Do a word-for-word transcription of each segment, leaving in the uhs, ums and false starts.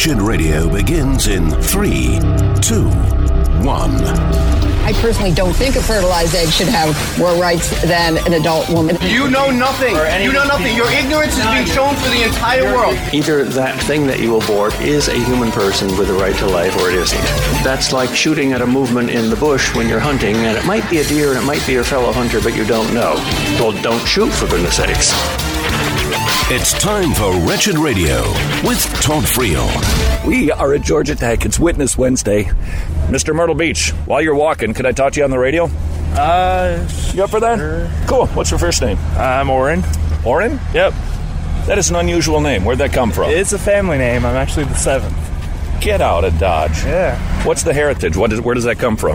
Wretched Radio begins in three, two, one. I personally don't think a fertilized egg should have more rights than an adult woman. You know nothing. You know nothing. Your ignorance is being shown for the entire world. Either that thing that you abort is a human person with a right to life or it isn't. That's like shooting at a movement in the bush when you're hunting, and it might be a deer and it might be your fellow hunter, but you don't know. Well, don't shoot, for goodness sakes. It's time for Wretched Radio with Todd Friel. We are at Georgia Tech. It's Witness Wednesday. Mister Myrtle Beach, while you're walking, could I talk to you on the radio? Uh, You up for that? Sure. Cool. What's your first name? I'm Oren. Oren? Yep. That is an unusual name. Where'd that come from? It's a family name. I'm actually the seventh. Get out of Dodge. Yeah. What's the heritage? What is, where does that come from?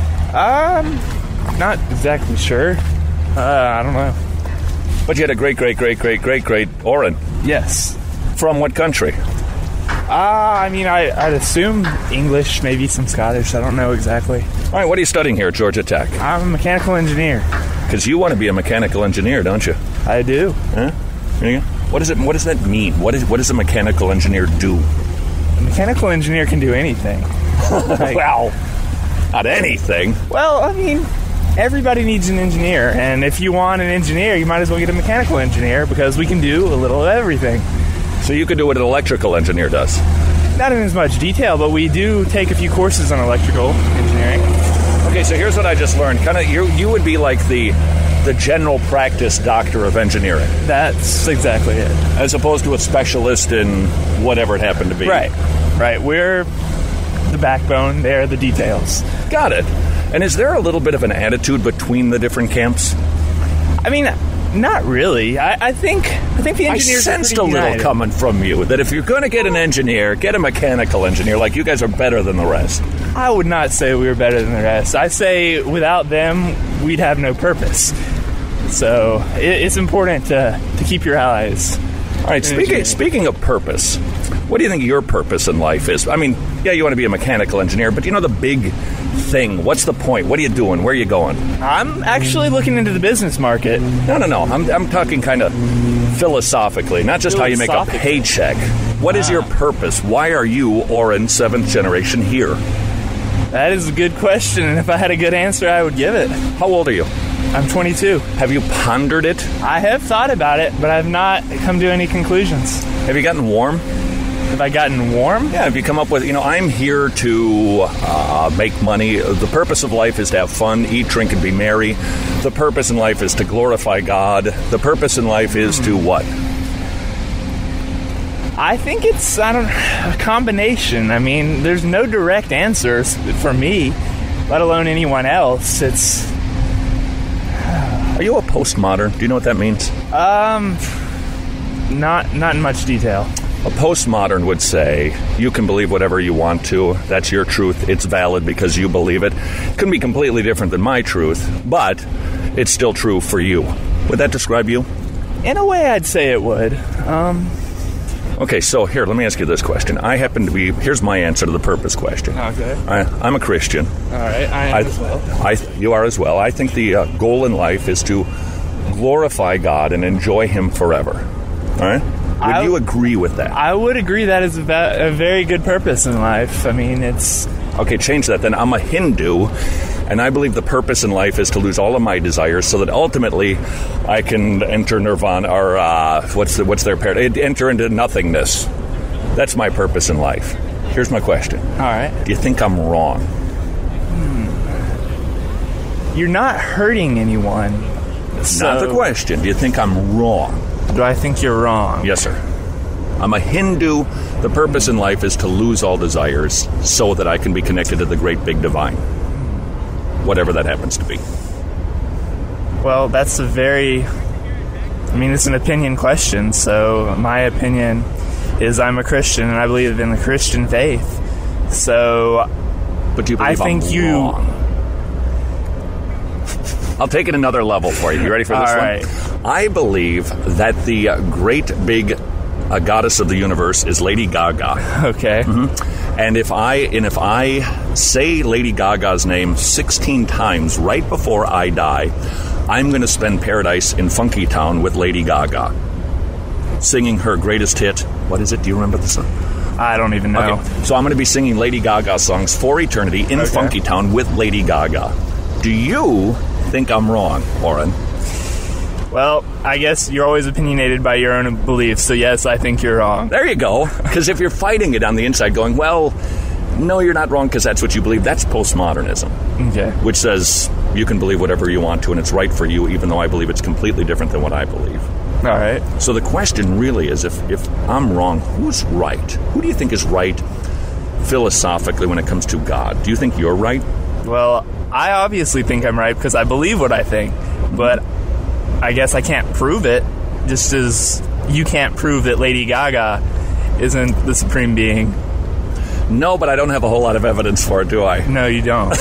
Um, not exactly sure. Uh, I don't know. But you had a great, great, great, great, great, great Oren. Yes. From what country? Uh, I mean, I, I'd assume English, maybe some Scottish. I don't know exactly. All right, what are you studying here at Georgia Tech? I'm a mechanical engineer. Because you want to be a mechanical engineer, don't you? I do. Huh? Yeah. What does it? What does that mean? What is? What does a mechanical engineer do? A mechanical engineer can do anything. Like, Well, not anything. well, I mean, everybody needs an engineer. And if you want an engineer, you might as well get a mechanical engineer because we can do a little of everything. So you could do what an electrical engineer does. Not in as much detail, but we do take a few courses on electrical engineering. Okay, so here's what I just learned. Kind of, you you would be like the the general practice doctor of engineering, That's exactly it. as opposed to a specialist in whatever it happened to be. Right, right. We're the backbone. They're the details. Got it. And is there a little bit of an attitude between the different camps? I mean, not really. I, I think I think the I engineers sensed are a pretty little united. coming from you that if you're going to get an engineer, get a mechanical engineer. Like, you guys are better than the rest. I would not say we were better than the rest. I say without them, we'd have no purpose. So it, it's important to, to keep your allies. All right, speaking, Engineering. speaking of purpose, what do you think your purpose in life is? I mean, yeah, you want to be a mechanical engineer, but you know the big thing. What's the point? What are you doing? Where are you going? I'm actually looking into the business market. No, no, no. I'm, I'm talking kind of philosophically, not just how you make a Philosophically. paycheck. What is your purpose? Why are you, Oren, seventh generation, here? That is a good question, and if I had a good answer, I would give it. How old are you? I'm twenty-two. Have you pondered it? I have thought about it, but I've not come to any conclusions. Have you gotten warm? Have I gotten warm? Yeah, have you come up with, you know, I'm here to uh, make money. The purpose of life is to have fun, eat, drink, and be merry. The purpose in life is to glorify God. The purpose in life is to what? I think it's I don't a combination. I mean, there's no direct answers for me, let alone anyone else. It's Are you a postmodern? Do you know what that means? um not not in much detail. A postmodern would say, you can believe whatever you want to. That's your truth. It's valid because you believe it. It can be completely different than my truth, but it's still true for you. Would that describe you? In a way, I'd say it would. Um, Okay, so here, let me ask you this question. I happen to be, here's my answer to the purpose question. Okay. I, I'm a Christian. all right, I am I, as well. I, you are as well. I think the uh, goal in life is to glorify God and enjoy Him forever. All right? Would I- you agree with that? I would agree that is a, va- a very good purpose in life. I mean, it's Okay, change that then. I'm a Hindu, and I believe the purpose in life is to lose all of my desires so that ultimately I can enter nirvana, or uh, what's the, what's their paradigm? Enter into nothingness. That's my purpose in life. Here's my question. all right. Do you think I'm wrong? You're not hurting anyone. So Not the question. Do you think I'm wrong? Do I think you're wrong? Yes, sir. I'm a Hindu. The purpose in life is to lose all desires so that I can be connected to the great big divine. Whatever that happens to be. Well, that's a very, I mean, it's an opinion question, so my opinion is I'm a Christian, and I believe in the Christian faith. So But do you believe I think I'm you- wrong? I'll take it another level for you. You ready for this All one? right. I believe that the uh, great big uh, goddess of the universe is Lady Gaga. Okay. And if I and if I say Lady Gaga's name sixteen times right before I die, I'm going to spend paradise in Funky Town with Lady Gaga, singing her greatest hit. What is it? Do you remember the song? I don't even know. Okay. So I'm going to be singing Lady Gaga songs for eternity in Okay. Funky Town with Lady Gaga. Do you think I'm wrong, Oren? Well, I guess you're always opinionated by your own beliefs, so yes, I think you're wrong. There you go. Because if you're fighting it on the inside going, well, no, you're not wrong because that's what you believe, that's postmodernism. Okay. Which says you can believe whatever you want to and it's right for you, even though I believe it's completely different than what I believe. All right. So the question really is, if, if I'm wrong, who's right? Who do you think is right philosophically when it comes to God? Do you think you're right? Well, I obviously think I'm right because I believe what I think, but I guess I can't prove it, just as you can't prove that Lady Gaga isn't the supreme being. No, but I don't have a whole lot of evidence for it, do I? No, you don't.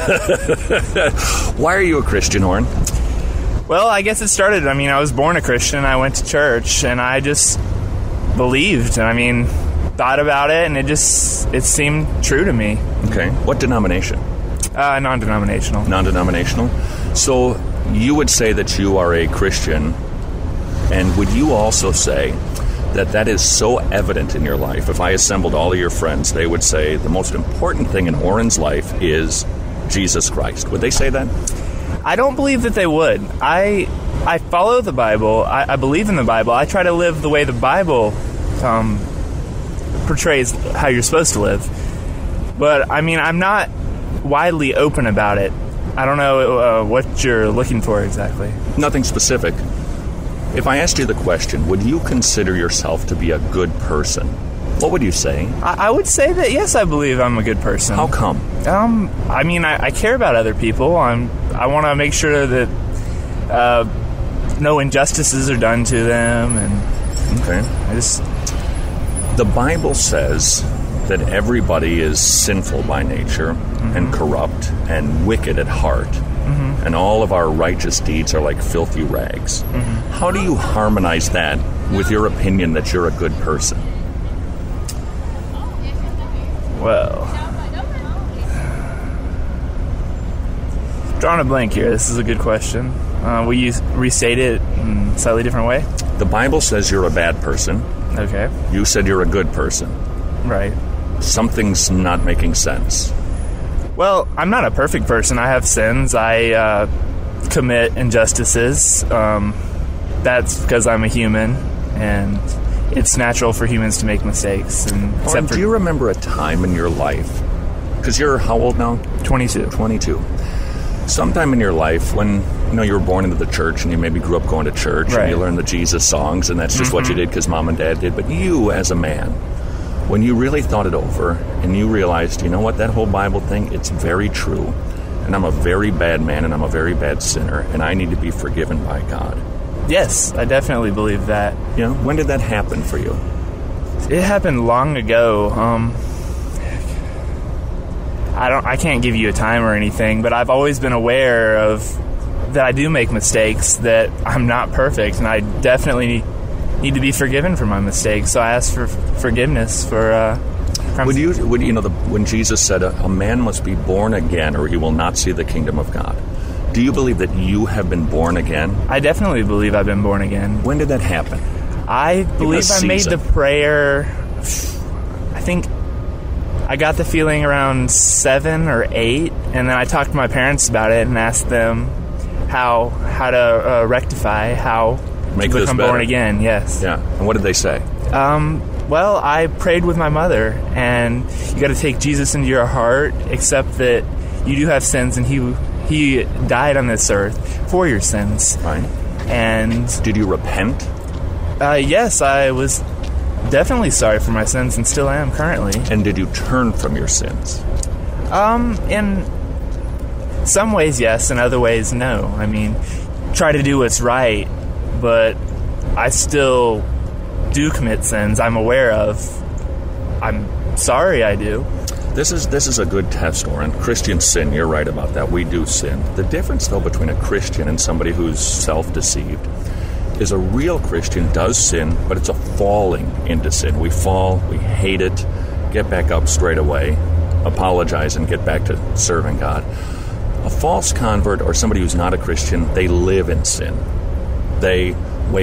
Why are you a Christian, Oren? Well, I guess it started, I mean, I was born a Christian, I went to church, and I just believed. I mean, thought about it, and it just, it seemed true to me. Okay. What denomination? Uh, non-denominational. Non-denominational. So you would say that you are a Christian, and would you also say that that is so evident in your life? If I assembled all of your friends, they would say the most important thing in Oren's life is Jesus Christ. Would they say that? I don't believe that they would. I I follow the Bible. I, I believe in the Bible. I try to live the way the Bible um, portrays how you're supposed to live. But, I mean, I'm not widely open about it. I don't know uh, what you're looking for exactly. Nothing specific. If I asked you the question, would you consider yourself to be a good person? What would you say? I, I would say that, yes, I believe I'm a good person. How come? Um, I mean, I, I care about other people. I'm, I want to make sure that uh, no injustices are done to them. And Okay. I just... The Bible says that everybody is sinful by nature mm-hmm. and corrupt and wicked at heart. Mm-hmm. And all of our righteous deeds are like filthy rags. Mm-hmm. How do you harmonize that with your opinion that you're a good person? Well, drawing a blank here. This is a good question. Uh, will you restate it in a slightly different way? The Bible says you're a bad person. Okay. You said you're a good person. Right. Something's not making sense. Well, I'm not a perfect person. I have sins. I uh, commit injustices. Um, that's because I'm a human, and it's natural for humans to make mistakes. And Oren, except for do you remember a time in your life, because you're how old now? twenty-two. twenty-two. Sometime in your life when, you know, you were born into the church and you maybe grew up going to church Right. and you learned the Jesus songs and that's just mm-hmm. what you did because mom and dad did. But you, as a man, when you really thought it over and you realized, you know what, that whole Bible thing, it's very true. And I'm a very bad man and I'm a very bad sinner and I need to be forgiven by God. Yes, I definitely believe that. You know, when did that happen for you? It happened long ago. Um, I don't. I can't give you a time or anything, but I've always been aware of that I do make mistakes, that I'm not perfect, and I definitely need to be forgiven for my mistakes. So I ask for forgiveness for. Uh, would you? Would you know the, when Jesus said, a, "A man must be born again, or he will not see the kingdom of God"? Do you believe that you have been born again? I definitely believe I've been born again. When did that happen? I believe I made the prayer. I think. I got the feeling around seven or eight, and then I talked to my parents about it and asked them how how to uh, rectify, how Make to become born again. Yes. Yeah. And what did they say? Um, well, I prayed with my mother, and you got to take Jesus into your heart, accept that you do have sins, and he he died on this earth for your sins. Fine. And did you repent? Uh, yes, I was. Definitely sorry for my sins and still am currently. And did you turn from your sins? Um, in some ways, yes. In other ways, no. I mean, try to do what's right, but I still do commit sins I'm aware of. I'm sorry I do. This is this is a good test, Oren. Christians sin. You're right about that. We do sin. The difference, though, between a Christian and somebody who's self-deceived is a real Christian does sin, but it's a falling into sin. We fall, we hate it, get back up straight away, apologize, and get back to serving God. A false convert or somebody who's not a Christian, they live in sin. They wake up,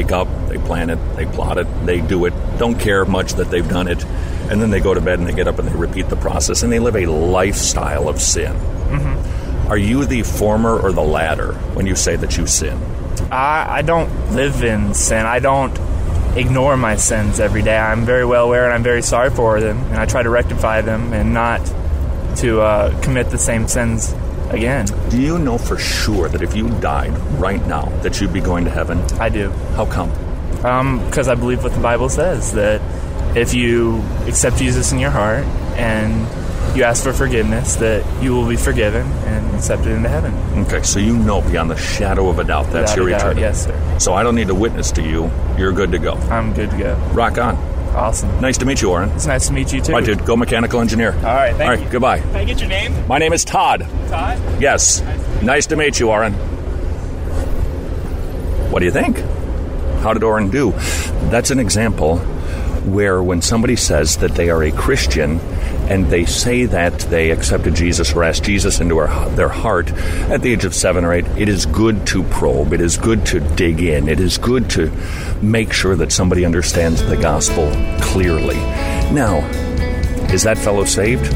They plan it, they plot it, they do it, don't care much that they've done it, and then they go to bed and they get up and they repeat the process, and they live a lifestyle of sin. Mm-hmm. Are you the former or the latter when you say that you sin? I, I don't live in sin. I don't ignore my sins every day. I'm very well aware and I'm very sorry for them, and I try to rectify them and not to uh, commit the same sins again. Do you know for sure that if you died right now that you'd be going to heaven? I do. How come? Um, because I believe what the Bible says, that if you accept Jesus in your heart and you ask for forgiveness, that you will be forgiven and accepted into heaven. Okay, so you know beyond the shadow of a doubt that's Without your a doubt, eternity. yes, sir. So I don't need to witness to you. You're good to go. I'm good to go. Rock on. Awesome. Nice to meet you, Oren. It's nice to meet you, too. All right, dude. Go mechanical engineer. All right, thank All right, you. goodbye. Can I get your name? My name is Todd. Todd? Yes. Nice to, nice to meet you, Oren. What do you think? How did Oren do? That's an example where when somebody says that they are a Christian and they say that they accepted Jesus or asked Jesus into our, their heart at the age of seven or eight, it is good to probe. It is good to dig in. It is good to make sure that somebody understands the gospel clearly. Now, is that fellow saved?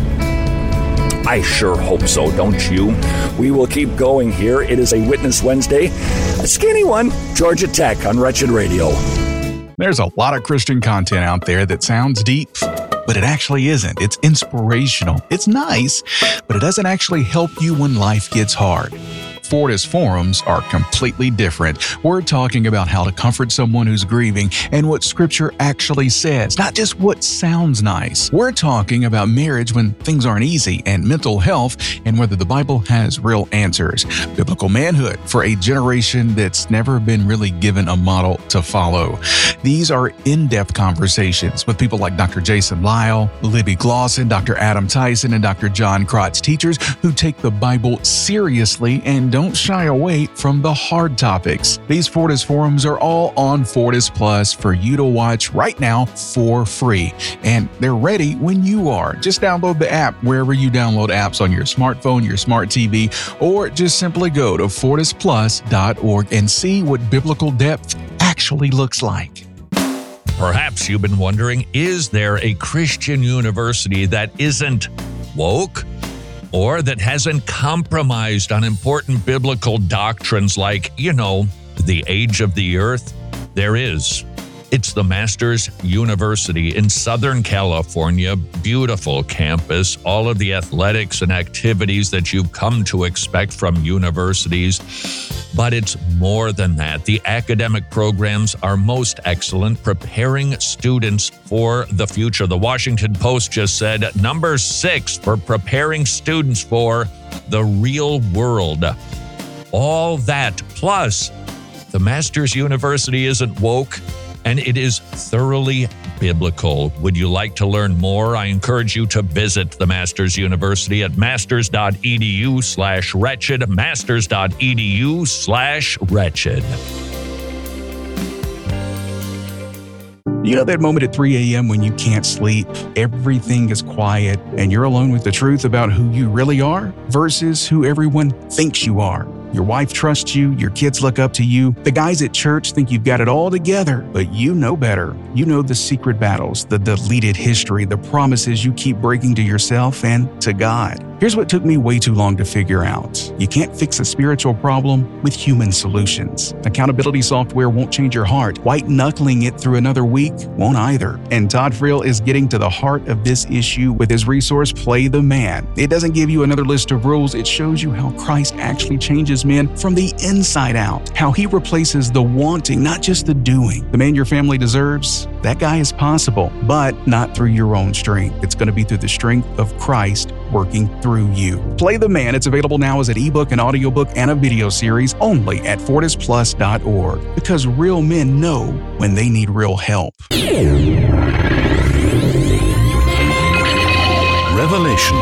I sure hope so, don't you? We will keep going here. It is a Witness Wednesday, a skinny one, Georgia Tech on Wretched Radio. There's a lot of Christian content out there that sounds deep, but it actually isn't. It's inspirational. It's nice, but it doesn't actually help you when life gets hard. Fortis Forums are completely different. We're talking about how to comfort someone who's grieving and what Scripture actually says, not just what sounds nice. We're talking about marriage when things aren't easy, and mental health, and whether the Bible has real answers. Biblical manhood for a generation that's never been really given a model to follow. These are in-depth conversations with people like Doctor Jason Lyle, Libby Glosson, Doctor Adam Tyson, and Doctor John Krotz, teachers who take the Bible seriously and don't Don't shy away from the hard topics. These Fortis Forums are all on Fortis Plus for you to watch right now for free. And they're ready when you are. Just download the app wherever you download apps on your smartphone, your smart T V, or just simply go to fortis plus dot org and see what biblical depth actually looks like. Perhaps you've been wondering, is there a Christian university that isn't woke? Or that hasn't compromised on important biblical doctrines like, you know, the age of the earth? There is. It's the Masters University in Southern California. Beautiful campus, all of the athletics and activities that you've come to expect from universities. But it's more than that. The academic programs are most excellent, preparing students for the future. The Washington Post just said number six for preparing students for the real world. All that, plus the Masters University isn't woke, and it is thoroughly biblical. Would you like to learn more? I encourage you to visit the Masters University at masters.edu slash wretched, masters.edu slash wretched. You know that moment at three a.m. when you can't sleep, everything is quiet, and you're alone with the truth about who you really are versus who everyone thinks you are. Your wife trusts you, your kids look up to you, the guys at church think you've got it all together, but you know better. You know the secret battles, the deleted history, the promises you keep breaking to yourself and to God. Here's what took me way too long to figure out. You can't fix a spiritual problem with human solutions. Accountability software won't change your heart. White-knuckling it through another week won't either. And Todd Friel is getting to the heart of this issue with his resource, Play the Man. It doesn't give you another list of rules. It shows you how Christ actually changes men from the inside out, how he replaces the wanting, not just the doing. The man your family deserves, that guy is possible, but not through your own strength. It's going to be through the strength of Christ working through you. Play the Man. It's available now as an ebook, an audiobook, and a video series only at fortis plus dot org, because real men know when they need real help. Revelation.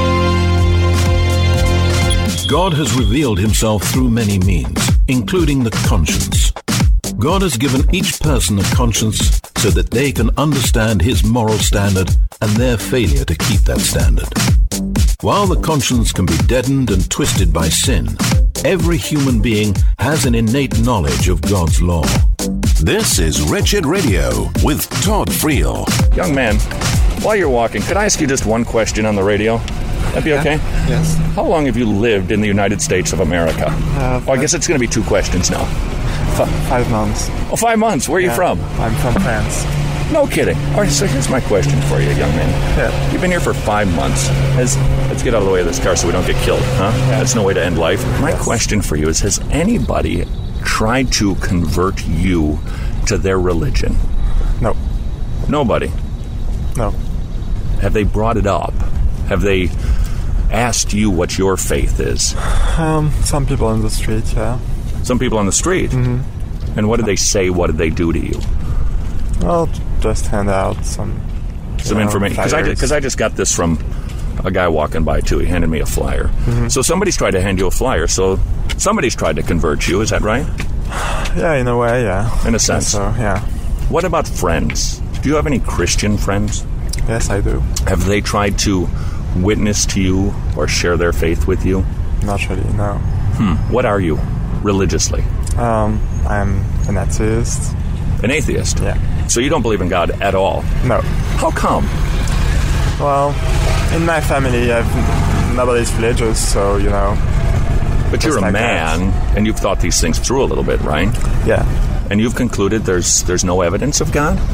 God has revealed himself through many means, including the conscience. God has given each person a conscience so that they can understand his moral standard and their failure to keep that standard. While the conscience can be deadened and twisted by sin, every human being has an innate knowledge of God's law. This is Wretched Radio with Todd Friel. Young man, while you're walking, could I ask you just one question on the radio? That'd be okay? Yes. How long have you lived in the United States of America? Uh, oh, I guess it's going to be two questions now. F- five months. Oh, five months. Where are yeah, you from? I'm from France. No kidding. All right, so here's my question for you, young man. Yeah. You've been here for five months. Has, let's get out of the way of this car so we don't get killed, huh? Yeah. That's no way to end life. My yes. question for you is, has anybody tried to convert you to their religion? No. Nobody? No. Have they brought it up? Have they asked you what your faith is? Um, some people on the street, yeah. Some people on the street? Mm-hmm. And what did they say? What did they do to you? Well, just hand out some Some know, information. Because I, just, I just got this from a guy walking by, too. He handed me a flyer. Mm-hmm. So somebody's tried to hand you a flyer. So somebody's tried to convert you. Is that right? Yeah, in a way, yeah. In a sense. So, yeah. What about friends? Do you have any Christian friends? Yes, I do. Have they tried to witness to you or share their faith with you? Not really, no. Hmm. What are you, religiously? Um, I'm an atheist. An atheist? Yeah. So you don't believe in God at all? No. How come? Well, in my family, I've, nobody's religious, so, you know. But you're a like man, that. And you've thought these things through a little bit, right? Yeah. And you've concluded there's there's no evidence of God?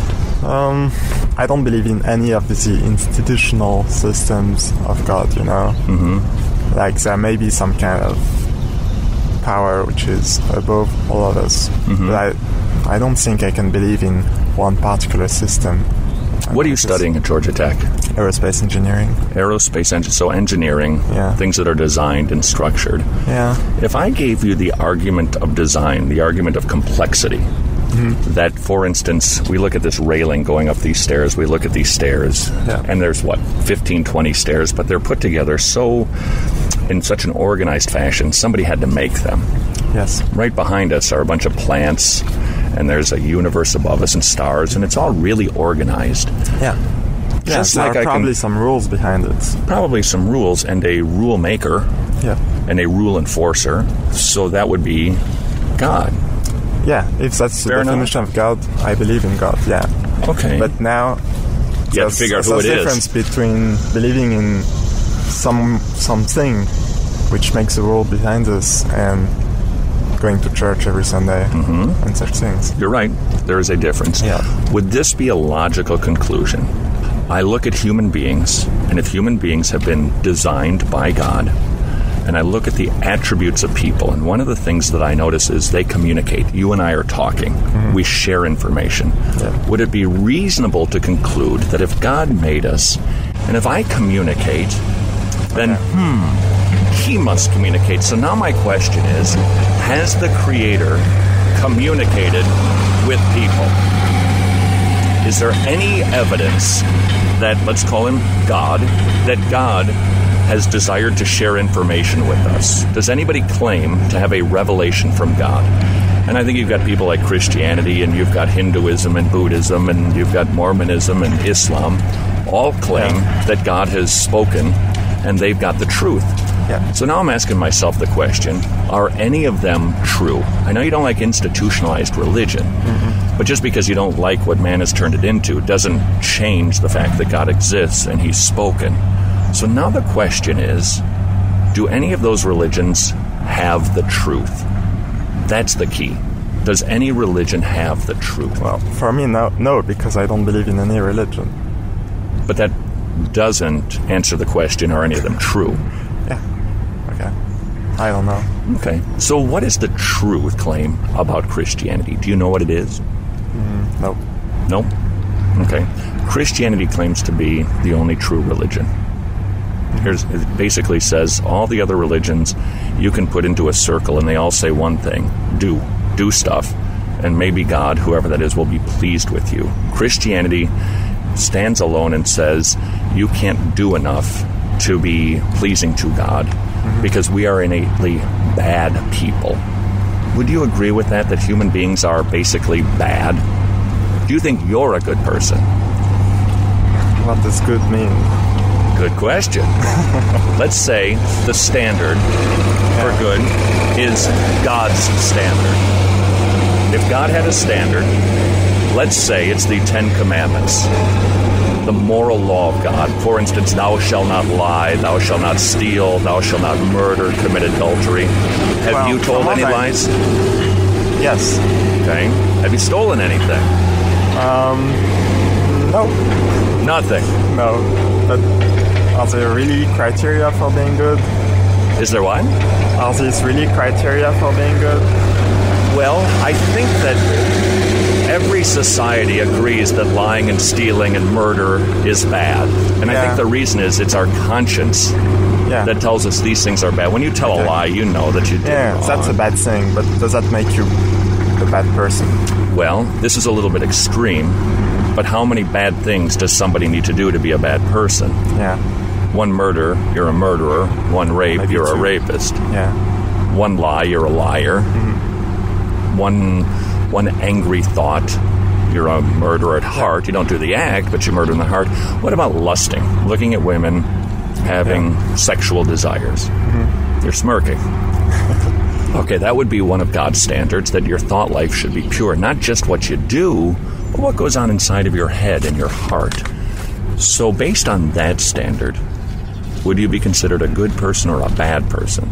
Um, I don't believe in any of the institutional systems of God, you know. Mm-hmm. Like, there may be some kind of power which is above all of us. Mm-hmm. But I, I don't think I can believe in one particular system. What are you studying at Georgia Tech? Aerospace engineering. Aerospace engineering, so engineering, yeah. Things that are designed and structured. Yeah. If I gave you the argument of design, the argument of complexity, mm-hmm. that, for instance, we look at this railing going up these stairs, we look at these stairs, yeah. and there's, what, fifteen, twenty stairs, but they're put together so, in such an organized fashion, somebody had to make them. Yes. Right behind us are a bunch of plants, and there's a universe above us and stars, and it's all really organized. Yeah. Just yeah, like there are I probably can, some rules behind it. Probably some rules, and a rule maker, yeah. and a rule enforcer, so that would be God. Yeah, if that's the Fair definition enough. of God, I believe in God, yeah. Okay. But now, you have to figure out who it there's a is. difference between believing in some something which makes a world behind us and going to church every Sunday mm-hmm. and such things. You're right. There is a difference. Yeah. Would this be a logical conclusion? I look at human beings, and if human beings have been designed by God, and I look at the attributes of people, and one of the things that I notice is they communicate. You and I are talking. Mm-hmm. We share information. Yeah. Would it be reasonable to conclude that if God made us, and if I communicate, then, okay. hmm, He must communicate. So now my question is, has the Creator communicated with people? Is there any evidence that, let's call him God, that God has desired to share information with us? Does anybody claim to have a revelation from God? And I think you've got people like Christianity, and you've got Hinduism and Buddhism, and you've got Mormonism and Islam, all claim yeah. that God has spoken, and they've got the truth. Yeah. So now I'm asking myself the question, are any of them true? I know you don't like institutionalized religion, mm-hmm. but just because you don't like what man has turned it into doesn't change the fact that God exists and He's spoken. So now the question is, do any of those religions have the truth? That's the key. Does any religion have the truth? Well, for me, no, no, because I don't believe in any religion. But that doesn't answer the question, are any of them true? Yeah. Okay. I don't know. Okay. So what is the truth claim about Christianity? Do you know what it is? Mm, nope. Nope. Okay. Christianity claims to be the only true religion. Here's, it basically says all the other religions you can put into a circle and they all say one thing: do. Do stuff. And maybe God, whoever that is, will be pleased with you. Christianity stands alone and says you can't do enough to be pleasing to God mm-hmm. because we are innately bad people. Would you agree with that, that human beings are basically bad? Do you think you're a good person? What does good mean? Good question. Let's say the standard yeah. for good is God's standard. if God had a standard, let's say it's the Ten Commandments, the moral law of God. For instance, thou shalt not lie, thou shalt not steal, thou shalt not murder, commit adultery. Have Well, you told any I- lies? Yes. Okay. Have you stolen anything? Um, no. Nothing. No. But are there really criteria for being good? Is there what? Are these really criteria for being good? Well, I think that every society agrees that lying and stealing and murder is bad. And Yeah. I think the reason is it's our conscience Yeah. that tells us these things are bad. When you tell Okay. a lie, you know that you did Yeah, wrong. that's a bad thing, but does that make you a bad person? Well, this is a little bit extreme, but how many bad things does somebody need to do to be a bad person? Yeah. One murder, you're a murderer. One rape, Maybe you're a two. rapist. Yeah. One lie, you're a liar. Mm-hmm. One one angry thought, you're a murderer at heart. You don't do the act, but you murder in the heart. What about lusting? Looking at women, having sexual desires. Mm-hmm. You're smirking. Okay, that would be one of God's standards, that your thought life should be pure. Not just what you do, but what goes on inside of your head and your heart. So based on that standard, would you be considered a good person or a bad person?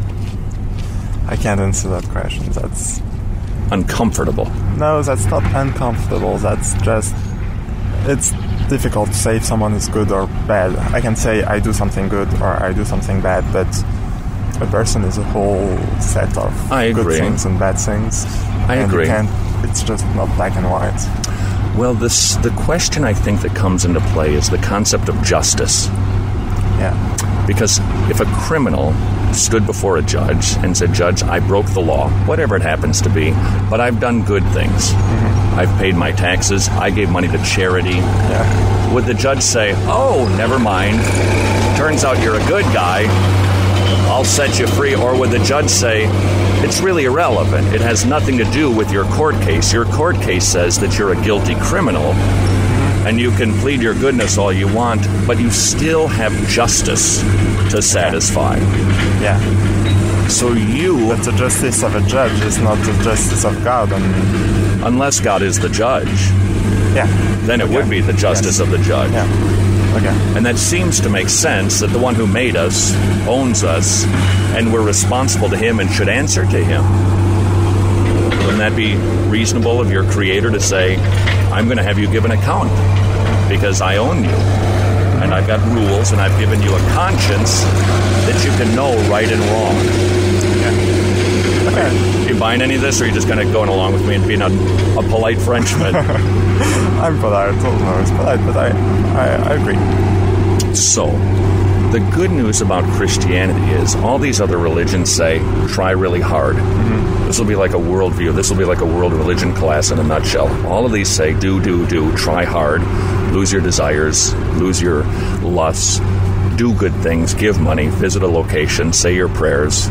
I can't answer that question. That's Uncomfortable. no, that's not uncomfortable. That's just it's difficult to say if someone is good or bad. I can say I do something good or I do something bad, but a person is a whole set of I good agree. things and bad things. I and agree. You can't, it's just not black and white. Well, this the question I think that comes into play is the concept of justice. Yeah. Because if a criminal stood before a judge and said, Judge, I broke the law, whatever it happens to be, but I've done good things. Mm-hmm. I've paid my taxes. I gave money to charity. Yeah. Would the judge say, oh, never mind. Turns out you're a good guy. I'll set you free. Or would the judge say, it's really irrelevant. It has nothing to do with your court case. Your court case says that you're a guilty criminal, and you can plead your goodness all you want, but you still have justice to satisfy. Yeah. So you... But the justice of a judge is not the justice of God. And unless God is the judge. Yeah. Then it Okay. would be the justice Yes. of the judge. Yeah. Okay. And that seems to make sense, that the one who made us owns us, and we're responsible to him and should answer to him. Wouldn't that be reasonable of your creator to say, I'm going to have you give an account because I own you, and I've got rules, and I've given you a conscience that you can know right and wrong. Okay. Are you buying any of this, or are you just kind of going along with me and being a, a polite Frenchman? I'm polite. I don't know it's polite, but I, I, I agree. So, the good news about Christianity is all these other religions say, try really hard. Mm-hmm. This will be like a worldview. This will be like a world religion class in a nutshell. All of these say, do, do, do, try hard, lose your desires, lose your lusts, do good things, give money, visit a location, say your prayers,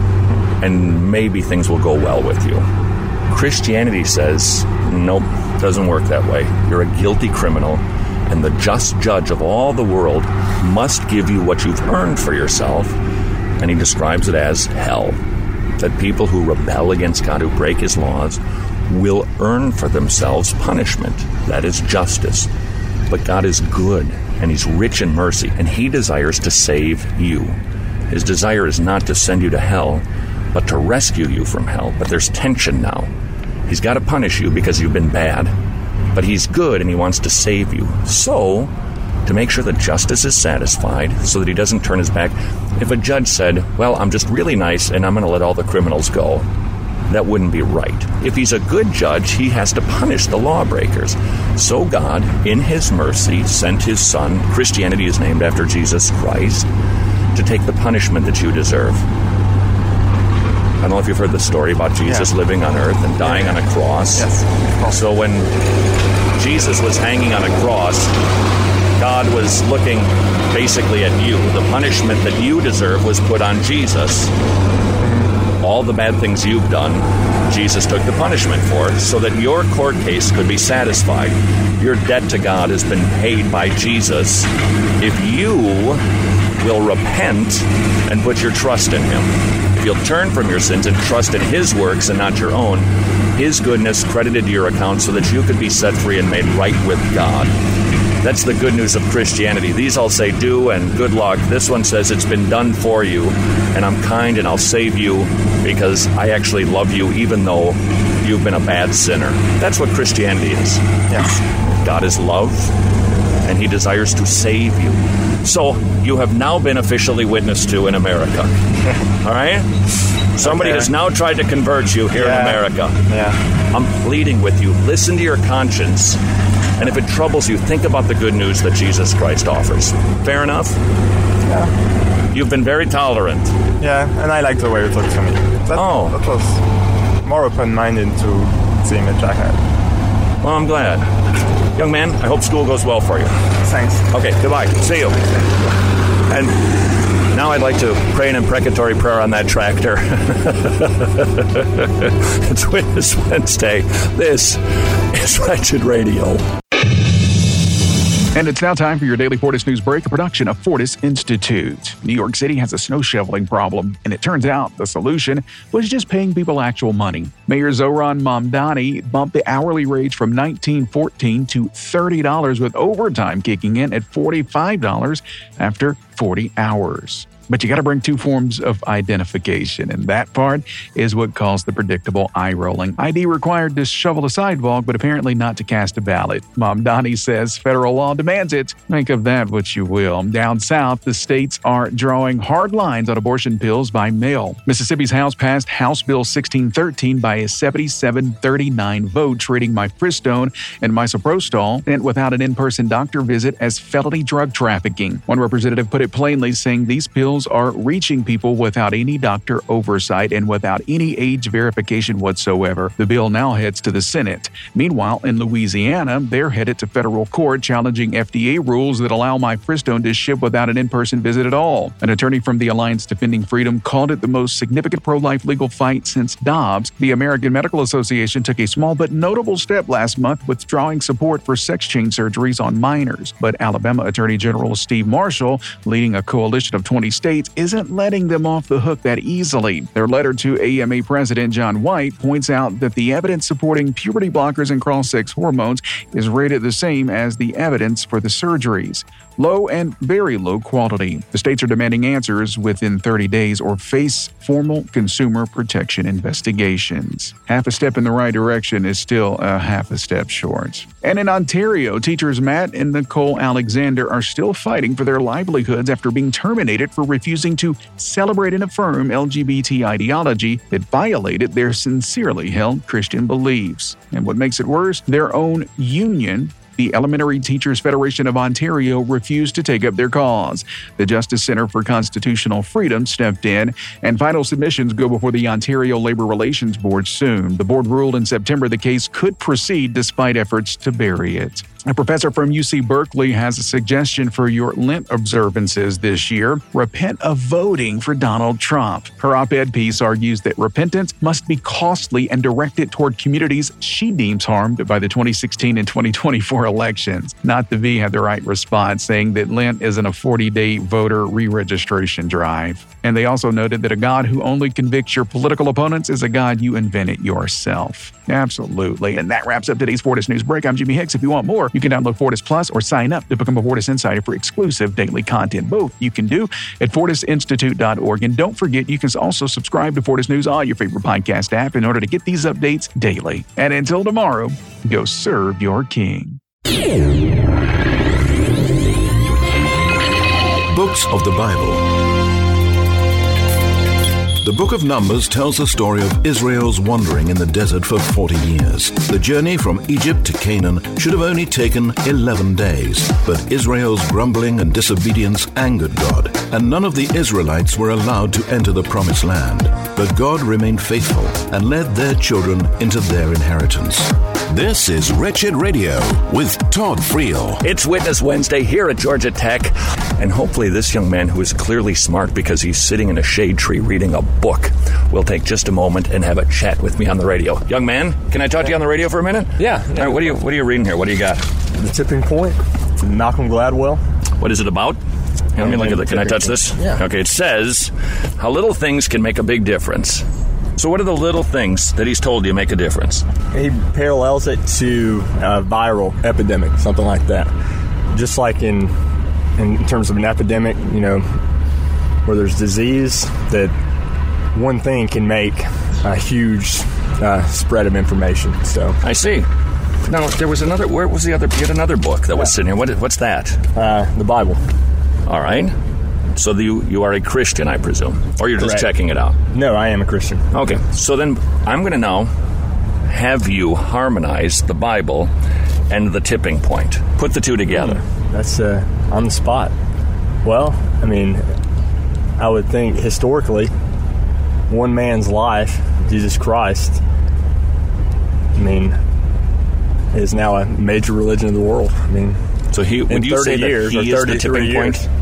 and maybe things will go well with you. Christianity says, nope, doesn't work that way. You're a guilty criminal, and the just judge of all the world must give you what you've earned for yourself. And he describes it as hell. That people who rebel against God, who break his laws, will earn for themselves punishment. That is justice. But God is good, and he's rich in mercy, and he desires to save you. His desire is not to send you to hell, but to rescue you from hell. But there's tension now. He's got to punish you because you've been bad. But he's good, and he wants to save you. So, to make sure that justice is satisfied, so that he doesn't turn his back, if a judge said, well, I'm just really nice, and I'm going to let all the criminals go, that wouldn't be right. If he's a good judge, he has to punish the lawbreakers. So God, in his mercy, sent his son, Christianity is named after Jesus Christ, to take the punishment that you deserve. I don't know if you've heard the story about Jesus Yeah. living on earth and dying on a cross. Yes. So when Jesus was hanging on a cross, God was looking basically at you. The punishment that you deserve was put on Jesus. All the bad things you've done, Jesus took the punishment for, so that your court case could be satisfied. Your debt to God has been paid by Jesus if you will repent and put your trust in him. If you'll turn from your sins and trust in his works and not your own, His goodness credited to your account so that you could be set free and made right with God. That's the good news of Christianity. These all say do and good luck. This one says it's been done for you, and I'm kind and I'll save you because I actually love you even though you've been a bad sinner. That's what Christianity is. Yes. God is love, and He desires to save you. So you have now been officially witnessed to in America. All right? Somebody okay. has now tried to convert you here yeah. in America. Yeah. I'm pleading with you. Listen to your conscience. And if it troubles you, think about the good news that Jesus Christ offers. Fair enough? Yeah. You've been very tolerant. Yeah, and I like the way you talk to me. That, oh. That was more open-minded to the image I had. Well, I'm glad. Young man, I hope school goes well for you. Thanks. Okay, goodbye. See you. And now I'd like to pray an imprecatory prayer on that tractor. It's Witness Wednesday. This is Wretched Radio. And it's now time for your daily Fortis News Break, a production of Fortis Institute. New York City has a snow shoveling problem, and it turns out the solution was just paying people actual money. Mayor Zoran Mamdani bumped the hourly wage from nineteen fourteen dollars to thirty dollars, with overtime kicking in at forty-five dollars after forty hours. But you got to bring two forms of identification, and that part is what caused the predictable eye-rolling. I D required to shovel a sidewalk, but apparently not to cast a ballot. Mamdani says federal law demands it. Make of that what you will. Down south, the states are drawing hard lines on abortion pills by mail. Mississippi's House passed House Bill sixteen thirteen by a seventy-seven thirty-nine vote, treating mifepristone and misoprostol, and without an in-person doctor visit, as felony drug trafficking. One representative put it plainly, saying these pills are reaching people without any doctor oversight and without any age verification whatsoever. The bill now heads to the Senate. Meanwhile, in Louisiana, they're headed to federal court challenging F D A rules that allow mifepristone to ship without an in-person visit at all. An attorney from the Alliance Defending Freedom called it the most significant pro-life legal fight since Dobbs. The American Medical Association took a small but notable step last month, withdrawing support for sex change surgeries on minors. But Alabama Attorney General Steve Marshall, leading a coalition of twenty states, isn't letting them off the hook that easily. Their letter to A M A President John White points out that the evidence supporting puberty blockers and cross-sex hormones is rated the same as the evidence for the surgeries. Low and very low quality. The states are demanding answers within thirty days or face formal consumer protection investigations. Half a step in the right direction is still a half a step short. And in Ontario, teachers Matt and Nicole Alexander are still fighting for their livelihoods after being terminated for refusing to celebrate and affirm L G B T ideology that violated their sincerely held Christian beliefs. And what makes it worse, their own union, the Elementary Teachers Federation of Ontario, refused to take up their cause. The Justice Center for Constitutional Freedom stepped in, and final submissions go before the Ontario Labor Relations Board soon. The board ruled in September the case could proceed despite efforts to bury it. A professor from U C Berkeley has a suggestion for your Lent observances this year. Repent of voting for Donald Trump. Her op-ed piece argues that repentance must be costly and directed toward communities she deems harmed by the twenty sixteen and twenty twenty-four elections. Not the V had the right response, saying that Lent isn't a forty-day voter re-registration drive. And they also noted that a God who only convicts your political opponents is a God you invented yourself. Absolutely. And that wraps up today's Fortis News Break. I'm Jimmy Hicks. If you want more, you can download Fortis Plus or sign up to become a Fortis Insider for exclusive daily content. Both you can do at fortis institute dot org. And don't forget, you can also subscribe to Fortis News on your favorite podcast app in order to get these updates daily. And until tomorrow, go serve your king. Books of the Bible. The book of Numbers tells the story of Israel's wandering in the desert for forty years. The journey from Egypt to Canaan should have only taken eleven days, but Israel's grumbling and disobedience angered God, and none of the Israelites were allowed to enter the promised land. But God remained faithful and led their children into their inheritance. This is Wretched Radio with Todd Friel. It's Witness Wednesday here at Georgia Tech, and hopefully this young man, who is clearly smart because he's sitting in a shade tree reading a book, will take just a moment and have a chat with me on the radio. Young man, can I talk to you on the radio for a minute? Yeah. All right, what are you What are you reading here? What do you got? The Tipping Point, Malcolm Gladwell. What is it about? Let me look at it. Can I touch this? Yeah. Okay, it says, how little things can make a big difference. So what are the little things that he's told you make a difference? He parallels it to a viral epidemic, something like that. Just like in in terms of an epidemic, you know, where there's disease, that one thing can make a huge uh, spread of information. So I see. Now, there was another, where was the other, you had another book that yeah. was sitting here. What, what's that? Uh, the Bible. All right. So the, you, you are a Christian, I presume, or you're just Correct. checking it out? No, I am a Christian. Okay. So then I'm going to now have you harmonize the Bible and the tipping point. Put the two together. That's uh, on the spot. Well, I mean, I would think historically, one man's life, Jesus Christ, I mean, is now a major religion of the world. I mean, so he would you say that years, he is the tipping years, point?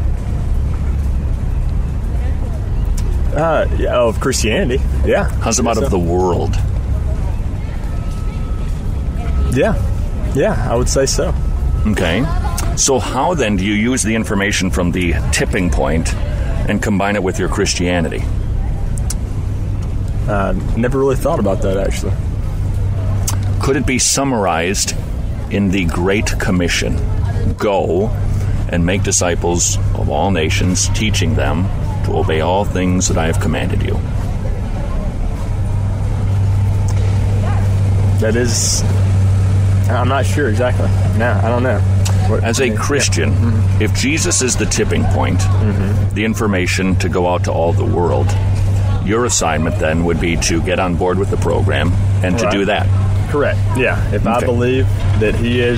Uh, yeah, of Christianity, yeah. How's about so. of the world? Yeah, yeah, I would say so. Okay. So how then do you use the information from the tipping point and combine it with your Christianity? Uh, never really thought about that, actually. Could it be summarized in the Great Commission? Go and make disciples of all nations, teaching them to obey all things that I have commanded you. That is, I'm not sure exactly. No, I don't know. What, As a Christian, yeah. mm-hmm. if Jesus is the tipping point, mm-hmm. the information to go out to all the world, your assignment then would be to get on board with the program and right. to do that. Correct. Yeah. If okay. I believe that he is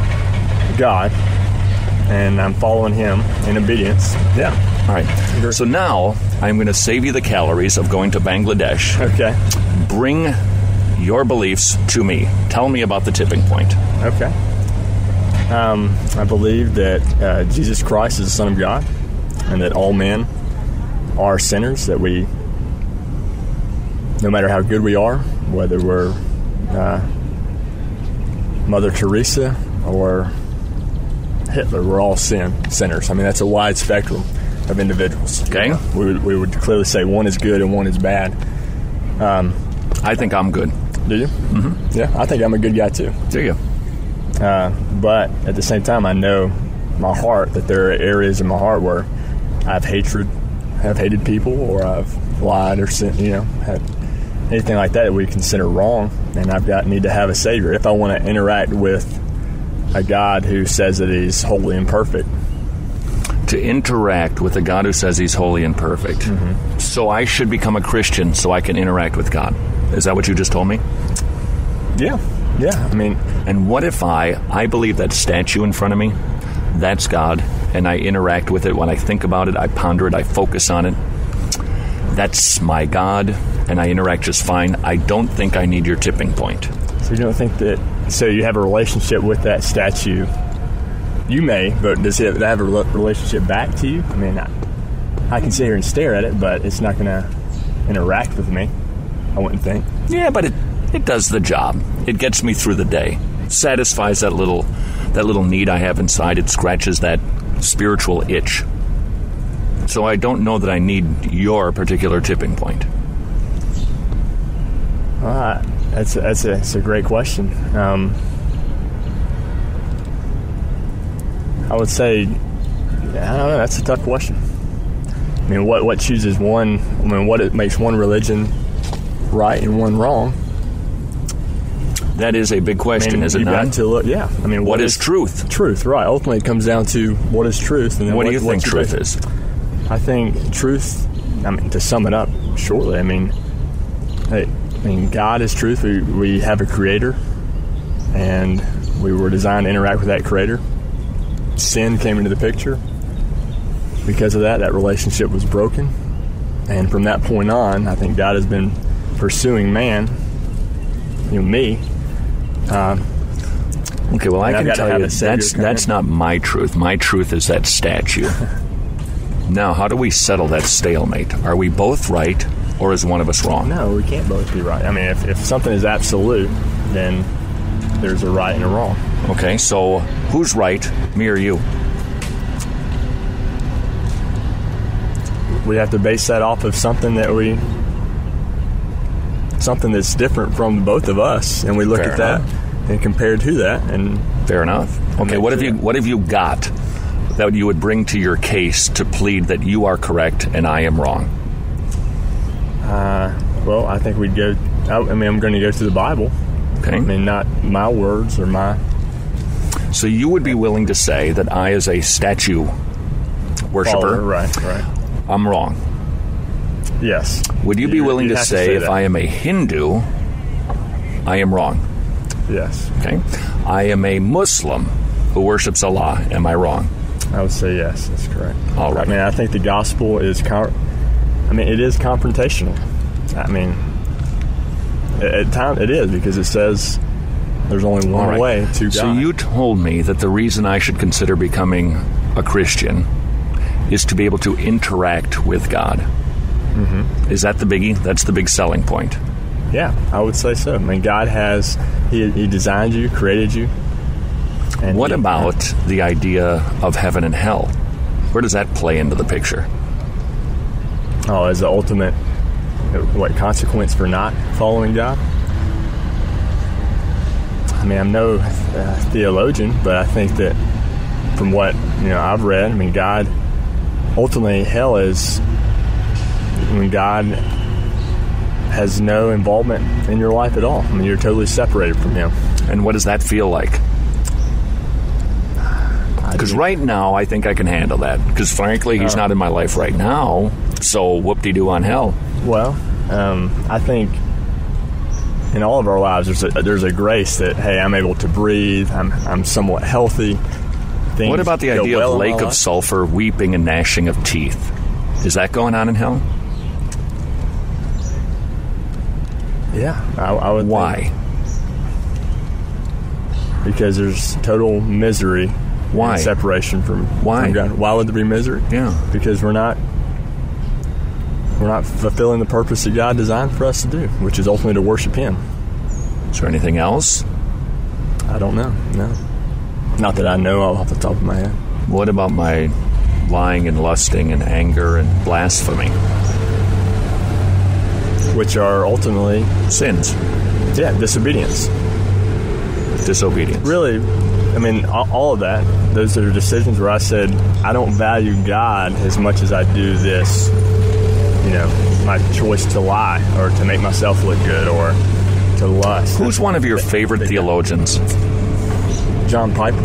God and I'm following him in obedience, yeah. All right. So now I'm going to save you the calories of going to Bangladesh. Okay. Bring your beliefs to me. Tell me about the tipping point. Okay. Um, I believe that uh, Jesus Christ is the Son of God and that all men are sinners, that we, no matter how good we are, whether we're uh, Mother Teresa or Hitler, we're all sin sinners. I mean, that's a wide spectrum of individuals. Okay. You know, we would, we would clearly say one is good and one is bad. Um, I think I'm good. Do you? Mm-hmm. Yeah, I think I'm a good guy too. Do you? Uh, but at the same time, I know my heart that there are areas in my heart where I've hatred, have hated people, or I've lied or sin, you know, had anything like that that we consider wrong, and I've got need to have a savior if I want to interact with a God who says that he's holy and perfect. To interact with a God who says he's holy and perfect. Mm-hmm. So I should become a Christian so I can interact with God. Is that what you just told me? Yeah. Yeah. I mean, and what if I, I believe that statue in front of me, that's God, and I interact with it when I think about it, I ponder it, I focus on it. That's my God, and I interact just fine. I don't think I need your tipping point. So you don't think that, so you have a relationship with that statue. You may, but does it have a relationship back to you? I mean, I, I can sit here and stare at it, but it's not going to interact with me, I wouldn't think. Yeah, but it, it does the job. It gets me through the day. Satisfies that little that little need I have inside. It scratches that spiritual itch. So I don't know that I need your particular tipping point. Uh, that's, a, that's, a, that's a great question. Um, I would say, I don't know, that's a tough question. I mean, what, what chooses one, I mean, what it makes one religion right and one wrong? That is a big question, I mean, is it you've not? Got to look, yeah. I mean, what, what is, is truth? Truth, right. Ultimately, it comes down to what is truth. And then what, what do you think truth is? I think truth, I mean, to sum it up shortly, I mean, hey, I mean, God is truth. We, we have a creator, and we were designed to interact with that creator. Sin came into the picture. Because of that, that relationship was broken. And from that point on, I think God has been pursuing man, you know, me. Um, okay, well, I can tell you that's that's not my truth. My truth is that statue. Now, how do we settle that stalemate? Are we both right, or is one of us wrong? No, we can't both be right. I mean, if, if something is absolute, then there's a right and a wrong. Okay, so who's right, me or you? We have to base that off of something that we something that's different from both of us, and we look Fair at enough. that and compare to that, and fair enough. Okay, what have you what have you got that you would bring to your case to plead that you are correct and I am wrong? Uh, well, I think we'd go. I, I mean, I'm going to go to the Bible. Okay. I mean, not my words or my. So you would be willing to say that I, as a statue worshiper, follower, right, right, I'm wrong. Yes. Would you be You- willing you to have to say, say if that. I am a Hindu, I am wrong? Yes. Okay. I am a Muslim who worships Allah. Am I wrong? I would say yes. That's correct. All right. I mean, I think the gospel is. Con- I mean, it is confrontational. I mean, at, at times it is, because it says there's only one All right. way to God. So you told me that the reason I should consider becoming a Christian is to be able to interact with God. Mm-hmm. Is that the biggie? That's the big selling point. Yeah, I would say so. I mean, God has He, he designed you, created you. And What he, about the idea of heaven and hell? Where does that play into the picture? Oh, as the ultimate what consequence for not following God? I mean, I'm no uh, theologian, but I think that from what you know I've read, I mean, God ultimately hell is when God has no involvement in your life at all. I mean, you're totally separated from Him. And what does that feel like? Because right now, I think I can handle that. Because frankly, He's Uh, not in my life right now. So whoop-de-doo on hell. Well, um, I think in all of our lives, there's a, there's a grace that, hey, I'm able to breathe. I'm I'm somewhat healthy. Things What about the go idea well of in my lake of life. sulfur, weeping and gnashing of teeth? Is that going on in hell? Yeah, I, I would. Why? think. Because there's total misery. Why? And separation from, Why? from God. Why would there be misery? Yeah. Because we're not we're not fulfilling the purpose that God designed for us to do, which is ultimately to worship Him. Is there anything else? I don't know. No. Not that I know off the top of my head. What about my lying and lusting and anger and blasphemy? Which are ultimately sins. Yeah, disobedience. Disobedience. Really, I mean, all, all of that, those are decisions where I said, I don't value God as much as I do this, you know, my choice to lie or to make myself look good or to lust. Who's one of your favorite theologians? John Piper.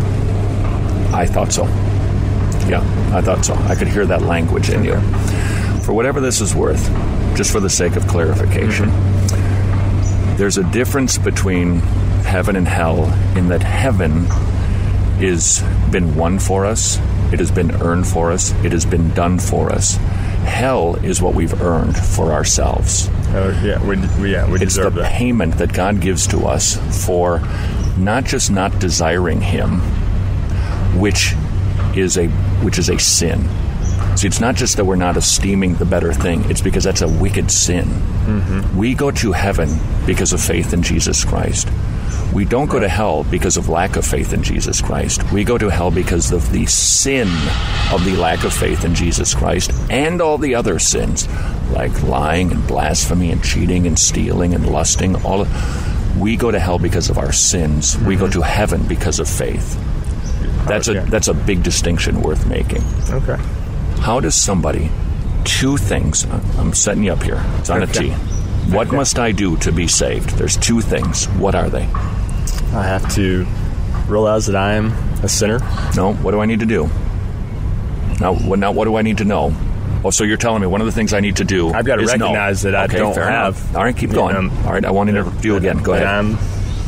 I thought so. Yeah, I thought so. I could hear that language in you. For whatever this is worth, just for the sake of clarification, mm-hmm. there's a difference between heaven and hell in that heaven has been won for us, it has been earned for us, it has been done for us. Hell is what we've earned for ourselves. Oh, yeah, we, we, yeah, we it's the deserve that. payment that God gives to us for not just not desiring Him, which is a which is a sin. See, it's not just that we're not esteeming the better thing. It's because that's a wicked sin. Mm-hmm. We go to heaven because of faith in Jesus Christ. We don't go to hell because of lack of faith in Jesus Christ. We go to hell because of the sin of the lack of faith in Jesus Christ and all the other sins, like lying and blasphemy and cheating and stealing and lusting. All of, we go to hell because of our sins. Mm-hmm. We go to heaven because of faith. That's a that's a big distinction worth making. Okay. How does somebody, two things, I'm setting you up here, it's on okay. a T. What okay. must I do to be saved? There's two things. What are they? I have to realize that I am a sinner. No, what do I need to do? Now, what, now, what do I need to know? Oh, so you're telling me one of the things I need to do I've got to is recognize know. that I okay, don't fair have. Enough. All right, keep going. Um, All right, I want to interview you again. Go ahead. I'm,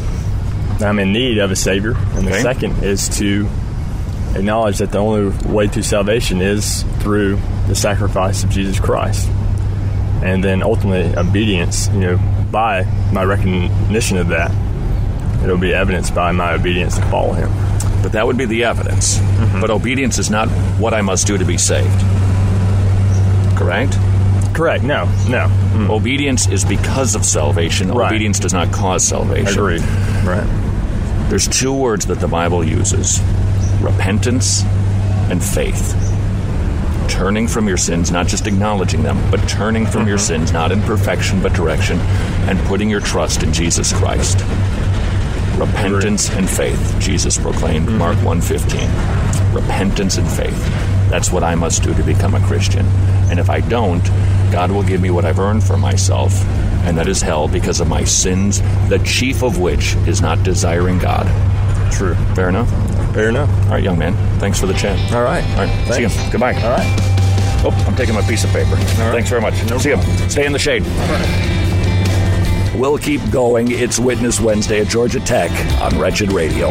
I'm in need of a Savior. And the okay. second is to acknowledge that the only way to salvation is through the sacrifice of Jesus Christ. And then ultimately obedience, you know, by my recognition of that, it'll be evidenced by my obedience to follow Him. But that would be the evidence. Mm-hmm. But obedience is not what I must do to be saved. Correct? Correct. No, no. Mm. Obedience is because of salvation. Right. Obedience does not cause salvation. Agreed. Right. There's two words that the Bible uses: repentance and faith. turning from your sins, not just acknowledging them, but turning from mm-hmm. your sins, not in perfection, but direction, and putting your trust in Jesus Christ. Repentance and faith, Jesus proclaimed, mm-hmm. Mark one fifteen. Repentance and faith. That's what I must do to become a Christian. And if I don't, God will give me what I've earned for myself, and that is hell because of my sins, the chief of which is not desiring God. True. Fair enough? Fair enough. All right, young man. Thanks for the chat. All right. All right. Thanks. See you. Goodbye. All right. Oh, I'm taking my piece of paper. All right. Thanks very much. No See problem. you. Stay in the shade. All right. We'll keep going. It's Witness Wednesday at Georgia Tech on Wretched Radio.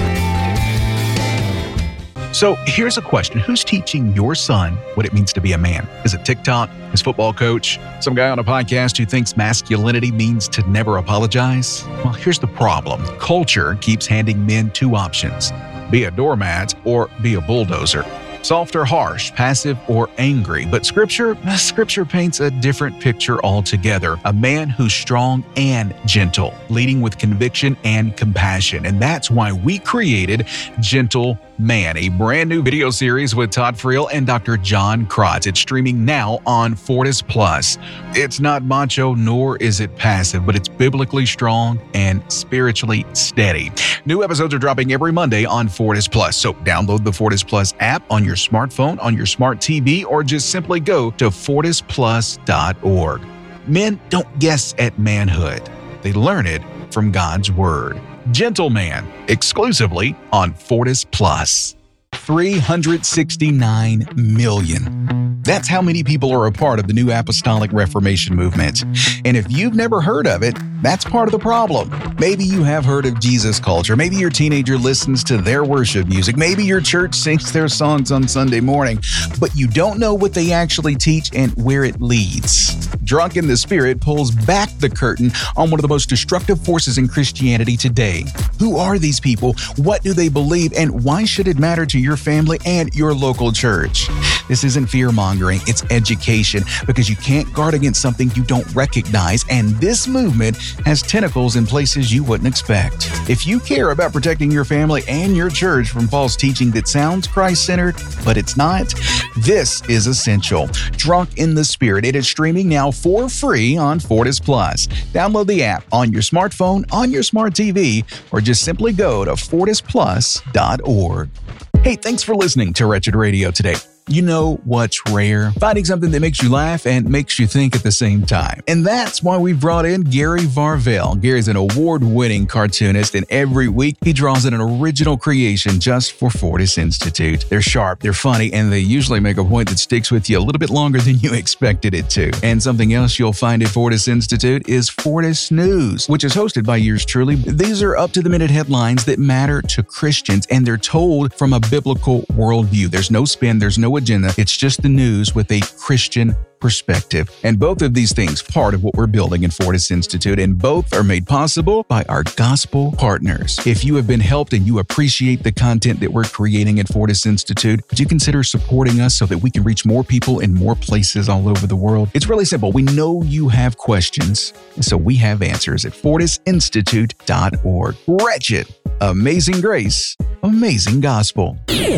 So here's a question. Who's teaching your son what it means to be a man? Is it TikTok, his football coach, some guy on a podcast who thinks masculinity means to never apologize? Well, here's the problem. Culture keeps handing men two options: be a doormat or be a bulldozer. Soft or harsh, passive or angry. But scripture, scripture paints a different picture altogether. A man who's strong and gentle, leading with conviction and compassion. And that's why we created Gentle Man, a brand new video series with Todd Friel and Doctor John Krotz. It's streaming now on Fortis Plus. It's not macho, nor is it passive, but it's biblically strong and spiritually steady. New episodes are dropping every Monday on Fortis Plus. So download the Fortis Plus app on your smartphone, on your smart T V, or just simply go to fortis plus dot org. Men don't guess at manhood. They learn it from God's Word. Gentle Man, exclusively on Fortis Plus. three hundred sixty-nine million. That's how many people are a part of the New Apostolic Reformation movement. And if you've never heard of it, that's part of the problem. Maybe you have heard of Jesus culture. Maybe your teenager listens to their worship music. Maybe your church sings their songs on Sunday morning, but you don't know what they actually teach and where it leads. Drunk in the Spirit pulls back the curtain on one of the most destructive forces in Christianity today. Who are these people? What do they believe? And why should it matter to your family and your local church? This isn't fear-mongering, it's education, because you can't guard against something you don't recognize, and this movement has tentacles in places you wouldn't expect. If you care about protecting your family and your church from false teaching that sounds Christ-centered, but it's not, this is essential. Drunk in the Spirit. It is streaming now for free on Fortis Plus. Download the app on your smartphone, on your smart T V, or just simply go to fortis plus dot org. Hey, thanks for listening to Wretched Radio today. You know what's rare? Finding something that makes you laugh and makes you think at the same time. And that's why we brought in Gary Varvel. Gary's an award-winning cartoonist, and every week he draws in an original creation just for Fortis Institute. They're sharp, they're funny, and they usually make a point that sticks with you a little bit longer than you expected it to. And something else you'll find at Fortis Institute is Fortis News, which is hosted by yours truly. These are up-to-the-minute headlines that matter to Christians, and they're told from a biblical worldview. There's no spin, there's no agenda. It's just the news with a Christian perspective. And both of these things, part of what we're building in Fortis Institute, and both are made possible by our gospel partners. If you have been helped and you appreciate the content that we're creating at Fortis Institute, would you consider supporting us so that we can reach more people in more places all over the world? It's really simple. We know you have questions, and so we have answers at fortis institute dot org. Wretched, amazing grace, amazing gospel.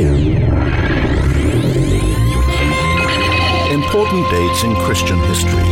Important dates in Christian history.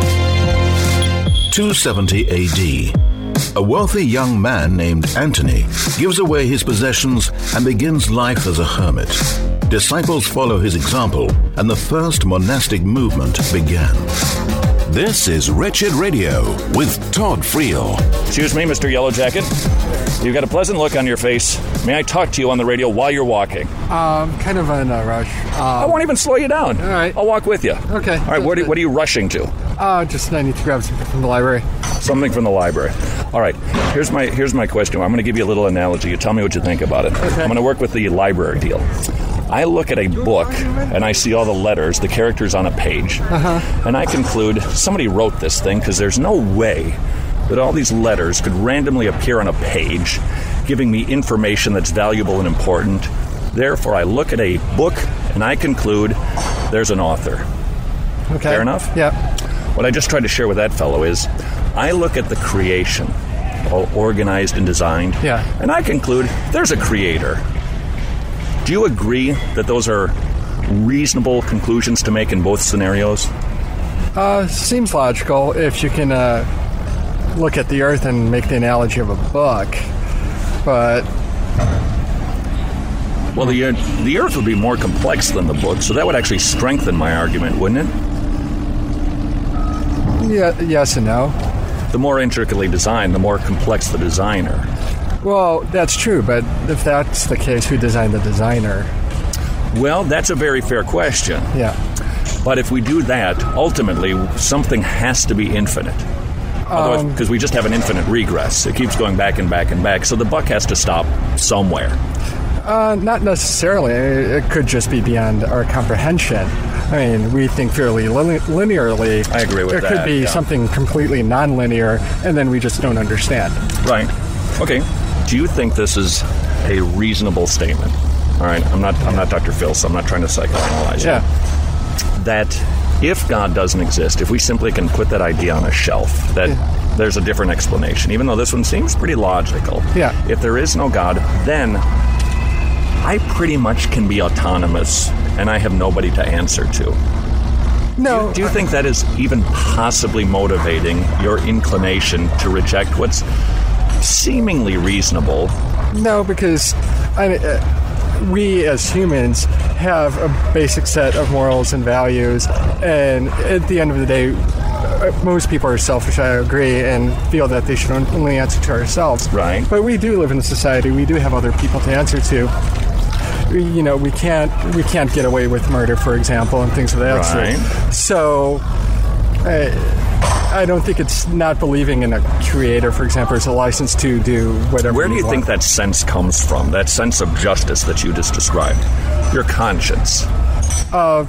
two seventy A D. A wealthy young man named Antony gives away his possessions and begins life as a hermit. Disciples follow his example, and the first monastic movement began. This is Wretched Radio with Todd Friel. Excuse me, Mister Yellow Jacket. You've got a pleasant look on your face. May I talk to you on the radio while you're walking? Um, kind of in a rush. Um, I won't even slow you down. All right. I'll walk with you. Okay. All right, what are, what are you rushing to? Uh, just I need to grab something from the library. Something from the library. All right, here's my here's my question. I'm going to give you a little analogy. You tell me what you think about it. Okay. I'm going to work with the library deal. I look at a book, and I see all the letters, the characters on a page, uh-huh. and I conclude somebody wrote this thing, because there's no way that all these letters could randomly appear on a page, giving me information that's valuable and important. Therefore, I look at a book, and I conclude there's an author. Okay. Fair enough? Yeah. What I just tried to share with that fellow is, I look at the creation, all organized and designed, yeah. and I conclude there's a creator. Do you agree that those are reasonable conclusions to make in both scenarios? Uh, seems logical if you can uh, look at the Earth and make the analogy of a book, but... Well, the, uh, the Earth would be more complex than the book, so that would actually strengthen my argument, wouldn't it? Yeah, yes and no. The more intricately designed, the more complex the designer. Well, that's true, but if that's the case, who designed the designer? Well, that's a very fair question. Yeah. But if we do that, ultimately, something has to be infinite. Otherwise, because um, we just have an infinite regress. It keeps going back and back and back, so the buck has to stop somewhere. Uh, not necessarily. It could just be beyond our comprehension. I mean, we think fairly line- linearly. I agree with there that. There could be yeah. something completely non-linear, and then we just don't understand. Right. Okay. Do you think this is a reasonable statement? All right. I'm not. I'm not Doctor Phil, so I'm not trying to psychoanalyze yeah. you. That if God doesn't exist, if we simply can put that idea on a shelf, that yeah. there's a different explanation, even though this one seems pretty logical. Yeah. If there is no God, then I pretty much can be autonomous, and I have nobody to answer to. No. Do you, do you think that is even possibly motivating your inclination to reject what's seemingly reasonable? No, because I mean, uh, we as humans have a basic set of morals and values, and at the end of the day, uh, most people are selfish, I agree, and feel that they should only answer to ourselves. Right. But we do live in a society. We do have other people to answer to. You know, we can't we can't get away with murder, for example, and things of that right. sort. So, I, I don't think it's not believing in a creator, for example, is a license to do whatever. Where do you, you think that sense comes from? That sense of justice that you just described? Your conscience. Uh,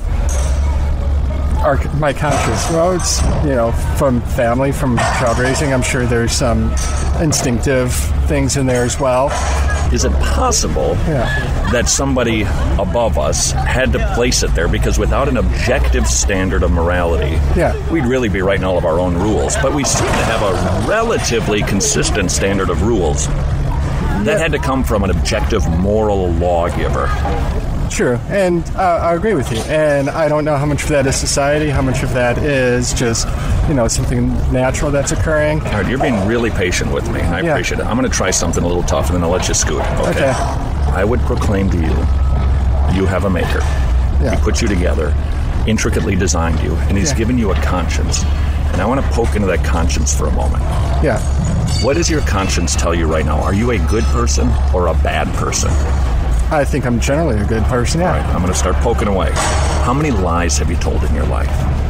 our, my conscience. Well, it's, you know, from family, from child raising. I'm sure there's some instinctive things in there as well. Is it possible yeah. that somebody above us had to place it there? Because without an objective standard of morality, yeah. we'd really be writing all of our own rules. But we seem to have a relatively consistent standard of rules that yeah. had to come from an objective moral lawgiver. True, and uh, I agree with you. And I don't know how much of that is society, how much of that is just, you know, something natural that's occurring. All right, you're being really patient with me, and I yeah. appreciate it. I'm going to try something a little tough, and then I'll let you scoot. Okay. okay. I would proclaim to you, you have a maker. Yeah. He put you together, intricately designed you, and he's yeah. given you a conscience. And I want to poke into that conscience for a moment. Yeah. What does your conscience tell you right now? Are you a good person or a bad person? I think I'm generally a good person, yeah. All right, I'm going to start poking away. How many lies have you told in your life?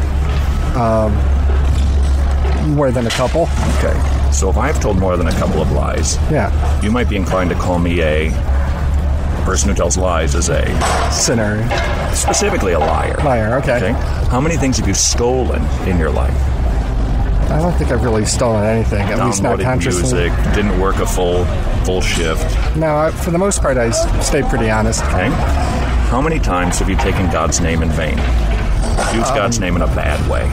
Um, more than a couple. Okay, so if I've told more than a couple of lies, yeah, you might be inclined to call me a person who tells lies as a sinner. Specifically a liar. Liar, okay. Okay. How many things have you stolen in your life? I don't think I've really stolen anything, at least not consciously. Music, didn't work a full full shift. No, I, for the most part, I stay pretty honest. Okay. How many times have you taken God's name in vain? Used um, God's name in a bad way?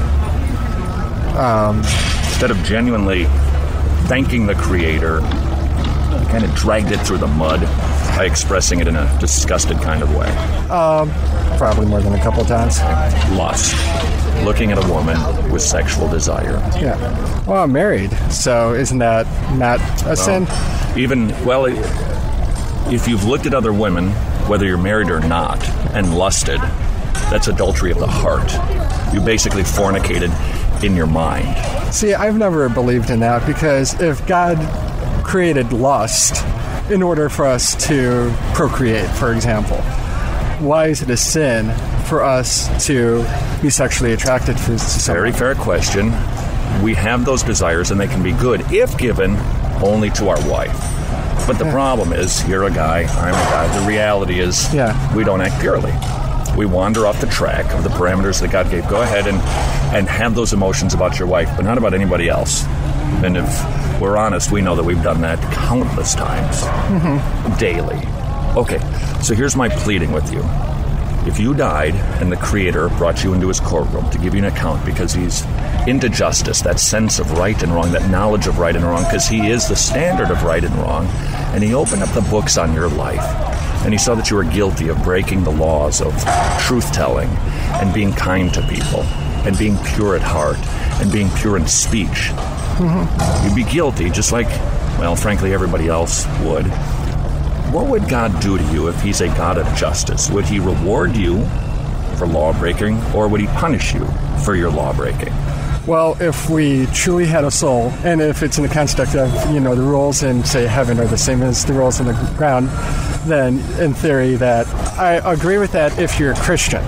Um, Instead of genuinely thanking the Creator, you kind of dragged it through the mud by expressing it in a disgusted kind of way. Um, probably more than a couple of times. Lust. Looking at a woman with sexual desire. Yeah. Well, I'm married, so isn't that not a well, sin? Even, well, if you've looked at other women, whether you're married or not, and lusted, that's adultery of the heart. You basically fornicated in your mind. See, I've never believed in that, because if God created lust in order for us to procreate, for example, why is it a sin for us to be sexually attracted to someone? Very fair question. We have those desires, and they can be good if given only to our wife. But the yeah. problem is, you're a guy, I'm a guy. The reality is yeah. we don't act purely. We wander off the track of the parameters that God gave. Go ahead and, and have those emotions about your wife, but not about anybody else. And if we're honest, we know that we've done that countless times, mm-hmm. daily. Okay, so here's my pleading with you. If you died and the Creator brought you into his courtroom to give you an account because he's into justice, that sense of right and wrong, that knowledge of right and wrong, because he is the standard of right and wrong, and he opened up the books on your life, and he saw that you were guilty of breaking the laws of truth-telling and being kind to people and being pure at heart and being pure in speech, mm-hmm. you'd be guilty just like, well, frankly, everybody else would. What would God do to you if he's a God of justice? Would he reward you for law-breaking, or would he punish you for your law-breaking? Well, if we truly had a soul, and if it's in the construct of, you know, the rules in, say, heaven are the same as the rules on the ground, then in theory that I agree with that if you're a Christian.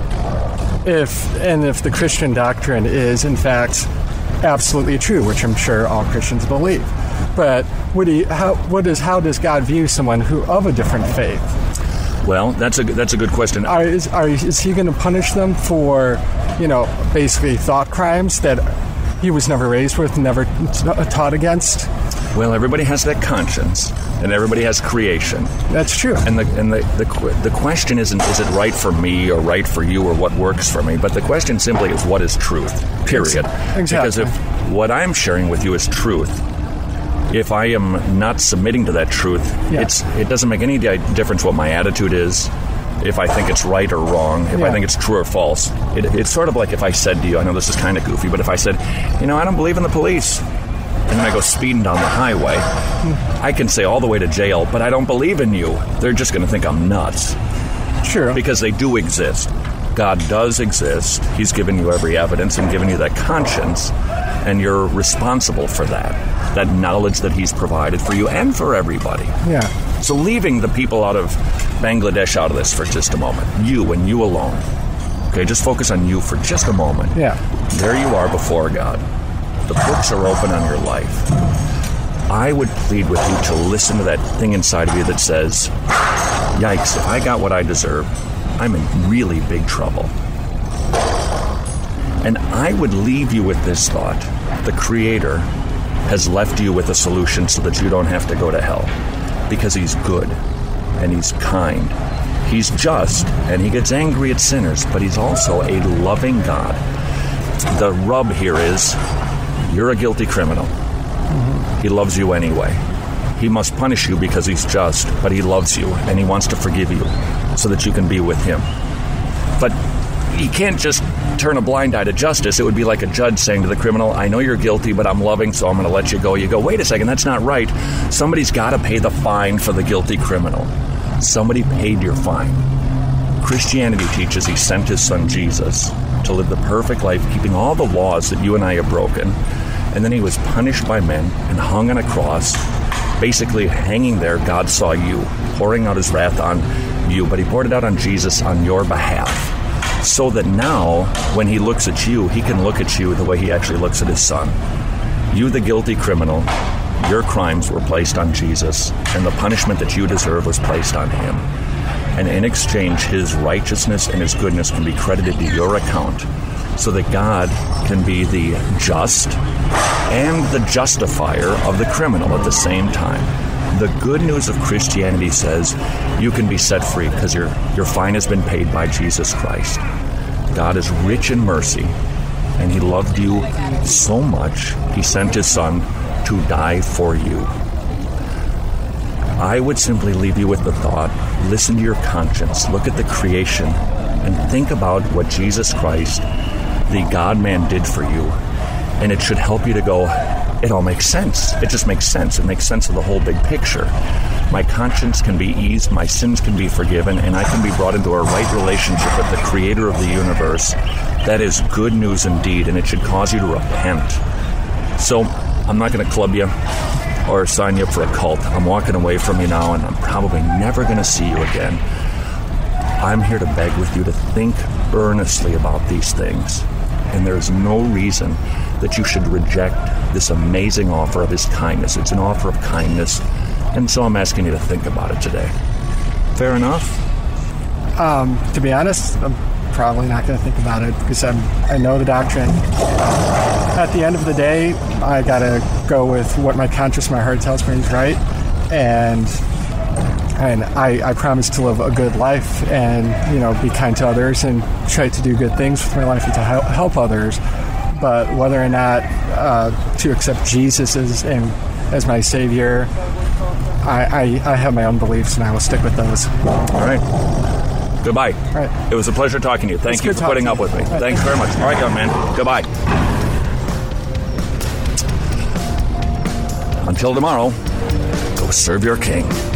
If and if the Christian doctrine is, in fact, absolutely true, which I'm sure all Christians believe. But would he, how, what is, how does God view someone who of a different faith? Well, that's a that's a good question. Are, is, are, is he going to punish them for, you know, basically thought crimes that he was never raised with, never t- taught against? Well, everybody has that conscience, and everybody has creation. That's true. And the and the the, the question isn't is it right for me or right for you or what works for me, but the question simply is what is truth. Period. Exactly. Because if what I'm sharing with you is truth, if I am not submitting to that truth, yeah. it's it doesn't make any difference what my attitude is, if I think it's right or wrong, if yeah. I think it's true or false. It, it's sort of like if I said to you, I know this is kind of goofy, but if I said, you know, I don't believe in the police, and then I go speeding down the highway, I can say all the way to jail, but I don't believe in you. They're just going to think I'm nuts. Sure. Because they do exist. God does exist. He's given you every evidence and given you that conscience, and you're responsible for that. That knowledge that he's provided for you and for everybody. Yeah. So leaving the people out of Bangladesh out of this for just a moment. You and you alone. Okay, just focus on you for just a moment. Yeah. There you are before God. The books are open on your life. I would plead with you to listen to that thing inside of you that says, yikes, if I got what I deserve, I'm in really big trouble. And I would leave you with this thought. The Creator has left you with a solution so that you don't have to go to hell. Because he's good, and he's kind. He's just, and he gets angry at sinners, but he's also a loving God. The rub here is, you're a guilty criminal. Mm-hmm. He loves you anyway. He must punish you because he's just, but he loves you, and he wants to forgive you so that you can be with him. But he can't just turn a blind eye to justice. It would be like a judge saying to the criminal, I know you're guilty, but I'm loving, so I'm going to let you go. You go, wait a second, that's not right. Somebody's got to pay the fine for the guilty criminal. Somebody paid your fine. Christianity teaches he sent his son Jesus to live the perfect life, keeping all the laws that you and I have broken. And then he was punished by men and hung on a cross. Basically hanging there, God saw you, pouring out his wrath on you, but he poured it out on Jesus on your behalf. So that now, when he looks at you, he can look at you the way he actually looks at his son. You, the guilty criminal, your crimes were placed on Jesus, and the punishment that you deserve was placed on him. And in exchange, his righteousness and his goodness can be credited to your account, so that God can be the just and the justifier of the criminal at the same time. The good news of Christianity says you can be set free because your, your fine has been paid by Jesus Christ. God is rich in mercy, and he loved you so much, he sent his son to die for you. I would simply leave you with the thought, listen to your conscience, look at the creation, and think about what Jesus Christ, the God-man, did for you. And it should help you to go, it all makes sense. It just makes sense. It makes sense of the whole big picture. My conscience can be eased, my sins can be forgiven, and I can be brought into a right relationship with the Creator of the universe. That is good news indeed, and it should cause you to repent. So, I'm not going to club you or sign you up for a cult. I'm walking away from you now, and I'm probably never going to see you again. I'm here to beg with you to think earnestly about these things. And there's no reason that you should reject this amazing offer of his kindness. It's an offer of kindness. And so I'm asking you to think about it today. Fair enough? Um, to be honest, I'm probably not going to think about it because I'm, I know the doctrine. At the end of the day, I got to go with what my conscience, my heart tells me is right. And and I, I promise to live a good life and, you know, be kind to others and try to do good things with my life and to help, help others. But whether or not uh, to accept Jesus as, and, as my Savior I, I, I have my own beliefs, and I will stick with those. All right. Goodbye. All right. It was a pleasure talking to you. Thank It's you good for putting talking up to with you. me. All right, Thanks very much. All right, young man. Goodbye. Until tomorrow, go serve your king.